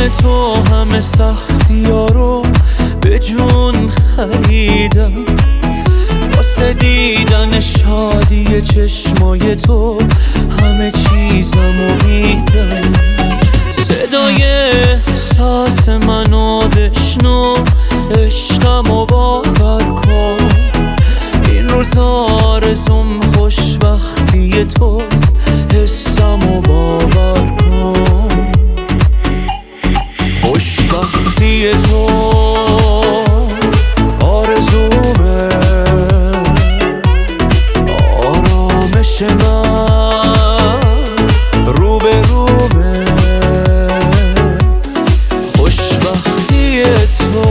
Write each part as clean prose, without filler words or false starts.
بدون تو همه سختی ها رو به جون خریدم، واسه دیدن شادی چشمای تو همه چیزمو میدم. صدای احساس منو بشنو، عشقمو باور کن، این روزا آرزوم خوشبختی توست، حسمو باور کن. خوشبختی تو آرزومه، آرامش من رو به رومه. خوشبختی تو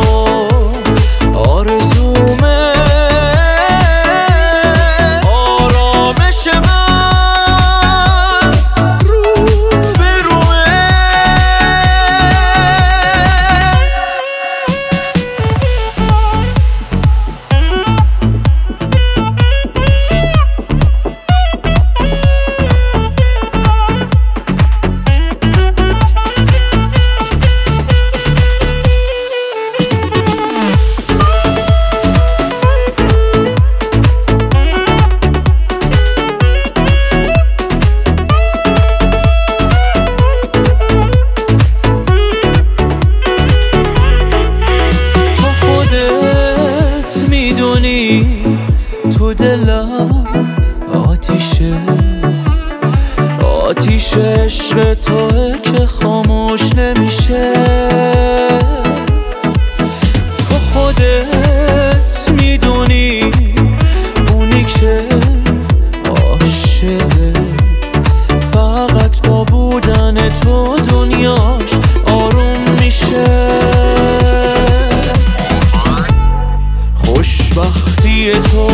آرزومه، آرامش من رو به رومه. تو دلم آتیش عشق توه که خاموش نمیشه. تو خودت میدونی اونی که عاشقه، فقط با بودن تو دنیاش آروم میشه. خوشبختی تو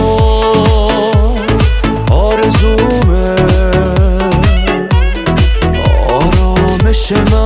آرزومه، آرامش من